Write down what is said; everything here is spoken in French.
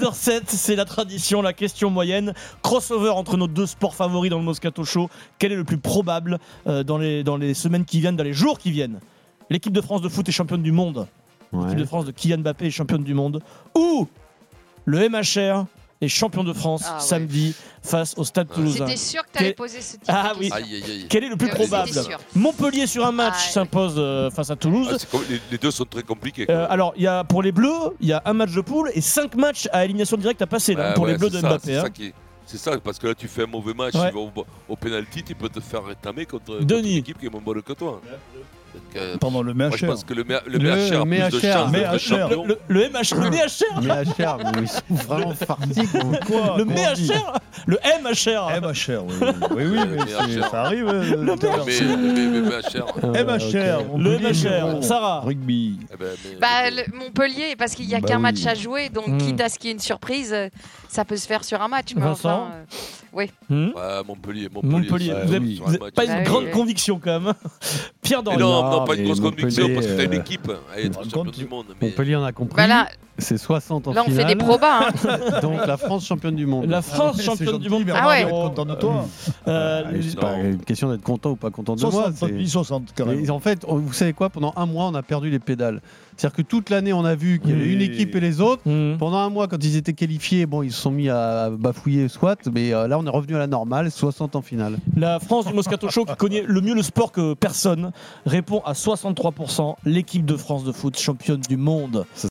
22h07, c'est la tradition, la question moyenne. Crossover entre nos deux sports favoris dans le Moscato Show. Quel est le plus probable dans les semaines qui viennent, dans les jours qui viennent? L'équipe de France de foot est championne du monde. L'équipe de France de Kylian Mbappé est championne du monde. Ou le MHR est champion de France samedi face au Stade Toulousain. C'était sûr que tu allais poser ce type de question. Oui. Quel est le plus probable? Montpellier sur un match s'impose face à Toulouse. Les deux sont très compliqués. Alors, pour les Bleus, il y a un match de poule et 5 matchs à élimination directe à passer pour les Bleus de Mbappé. C'est ça, parce que là tu fais un mauvais match, tu vas au penalty, tu peux te faire rétamer contre une équipe qui est moins bonne que toi. Pendant le MHR. Je pense que le MHR a plus de chance d'être champion. Le MHR mais ils sont vraiment farcis. Le MHR. Le MHR. MHR, oui, mais ça arrive. Le MHR. Le MHR. Sarah. Rugby. Montpellier, parce qu'il n'y a qu'un match à jouer, donc quitte à ce qu'il y ait une surprise, ça peut se faire sur un match. Vincent. Montpellier. Vous n'avez pas une grande conviction quand même. Pierre Dorian. Non, pas une grosse conviction parce que tu as une équipe à être champion du monde. Montpellier, on a compris. C'est 60 en finale. Là, on fait des probas. Donc la France championne du monde. La France championne du monde. Ah ouais. Content de toi. C'est pas une question d'être content ou pas content de moi. 60 carrément. En fait, vous savez quoi? Pendant un mois, on a perdu les pédales. C'est-à-dire que toute l'année, on a vu qu'il y avait une équipe et les autres. Pendant un mois, quand ils étaient qualifiés, ils se sont mis à bafouiller soit. Mais là, on est revenu à la normale, 60 en finale. La France du Moscato Show, qui connaît le mieux le sport que personne, répond à 63%. L'équipe de France de foot championne du monde.